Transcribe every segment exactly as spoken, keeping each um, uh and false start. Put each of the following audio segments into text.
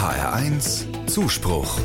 H R eins Zuspruch.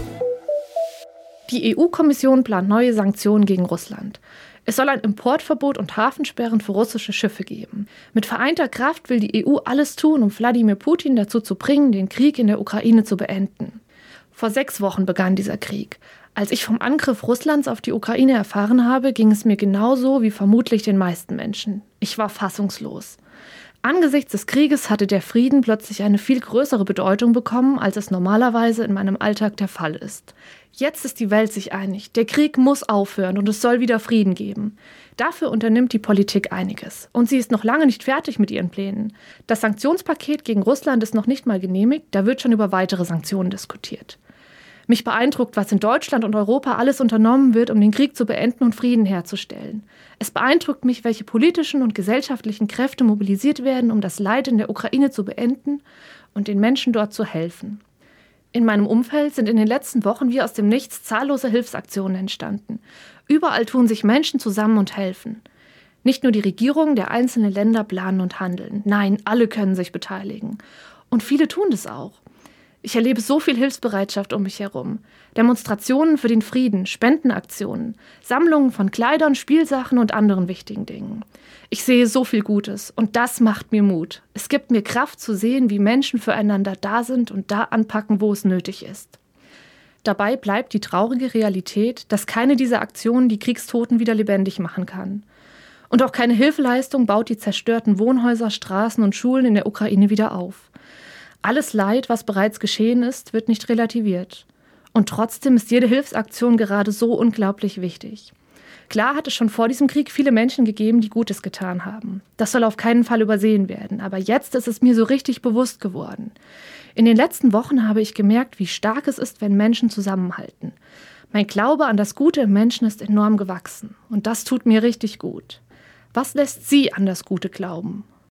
Die E U-Kommission plant neue Sanktionen gegen Russland. Es soll ein Importverbot und Hafensperren für russische Schiffe geben. Mit vereinter Kraft will die E U alles tun, um Wladimir Putin dazu zu bringen, den Krieg in der Ukraine zu beenden. Vor sechs Wochen begann dieser Krieg. Als ich vom Angriff Russlands auf die Ukraine erfahren habe, ging es mir genauso wie vermutlich den meisten Menschen. Ich war fassungslos. Angesichts des Krieges hatte der Frieden plötzlich eine viel größere Bedeutung bekommen, als es normalerweise in meinem Alltag der Fall ist. Jetzt ist die Welt sich einig. Der Krieg muss aufhören und es soll wieder Frieden geben. Dafür unternimmt die Politik einiges. Und sie ist noch lange nicht fertig mit ihren Plänen. Das Sanktionspaket gegen Russland ist noch nicht mal genehmigt, da wird schon über weitere Sanktionen diskutiert. Mich beeindruckt, was in Deutschland und Europa alles unternommen wird, um den Krieg zu beenden und Frieden herzustellen. Es beeindruckt mich, welche politischen und gesellschaftlichen Kräfte mobilisiert werden, um das Leid in der Ukraine zu beenden und den Menschen dort zu helfen. In meinem Umfeld sind in den letzten Wochen wie aus dem Nichts zahllose Hilfsaktionen entstanden. Überall tun sich Menschen zusammen und helfen. Nicht nur die Regierungen der einzelnen Länder planen und handeln. Nein, alle können sich beteiligen. Und viele tun das auch. Ich erlebe so viel Hilfsbereitschaft um mich herum. Demonstrationen für den Frieden, Spendenaktionen, Sammlungen von Kleidern, Spielsachen und anderen wichtigen Dingen. Ich sehe so viel Gutes und das macht mir Mut. Es gibt mir Kraft zu sehen, wie Menschen füreinander da sind und da anpacken, wo es nötig ist. Dabei bleibt die traurige Realität, dass keine dieser Aktionen die Kriegstoten wieder lebendig machen kann. Und auch keine Hilfeleistung baut die zerstörten Wohnhäuser, Straßen und Schulen in der Ukraine wieder auf. Alles Leid, was bereits geschehen ist, wird nicht relativiert. Und trotzdem ist jede Hilfsaktion gerade so unglaublich wichtig. Klar hat es schon vor diesem Krieg viele Menschen gegeben, die Gutes getan haben. Das soll auf keinen Fall übersehen werden. Aber jetzt ist es mir so richtig bewusst geworden. In den letzten Wochen habe ich gemerkt, wie stark es ist, wenn Menschen zusammenhalten. Mein Glaube an das Gute im Menschen ist enorm gewachsen. Und das tut mir richtig gut. Was lässt Sie an das Gute glauben?